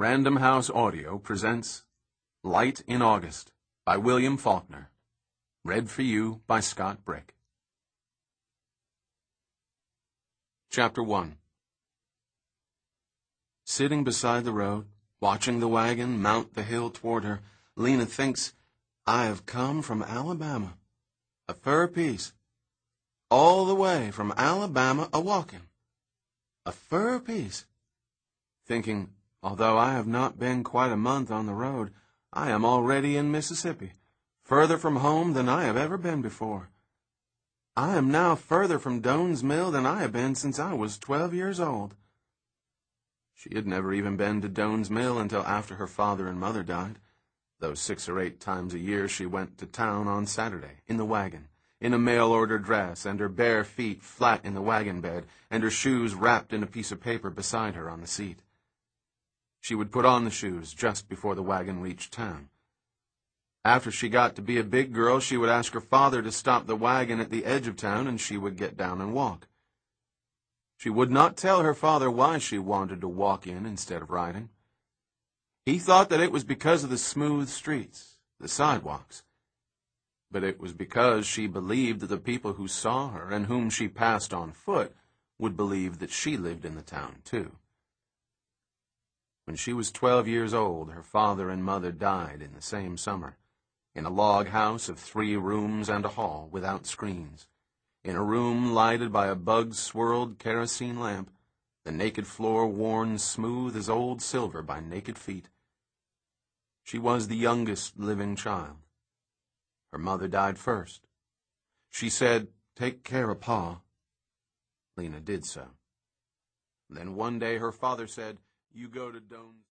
Random House Audio presents Light in August by William Faulkner. Read for you by Scott Brick. Chapter 1. Sitting beside the road, watching the wagon mount the hill toward her, Lena thinks, I have come from Alabama, a fur piece, all the way from Alabama a-walking, a fur piece. Thinking, although I have not been quite a month on the road, I am already in Mississippi, further from home than I have ever been before. I am now further from Doan's Mill than I have been since I was 12 years old. She had never even been to Doan's Mill until after her father and mother died, though 6 or 8 times a year she went to town on Saturday, in the wagon, in a mail-order dress, and her bare feet flat in the wagon bed, and her shoes wrapped in a piece of paper beside her on the seat. She would put on the shoes just before the wagon reached town. After she got to be a big girl, she would ask her father to stop the wagon at the edge of town, and she would get down and walk. She would not tell her father why she wanted to walk in instead of riding. He thought that it was because of the smooth streets, the sidewalks. But it was because she believed that the people who saw her and whom she passed on foot would believe that she lived in the town, too. When she was 12 years old, her father and mother died in the same summer, in a log house of 3 rooms and a hall without screens, in a room lighted by a bug-swirled kerosene lamp, the naked floor worn smooth as old silver by naked feet. She was the youngest living child. Her mother died first. She said, "Take care of Pa." Lena did so. Then one day her father said, "You go to Doan's."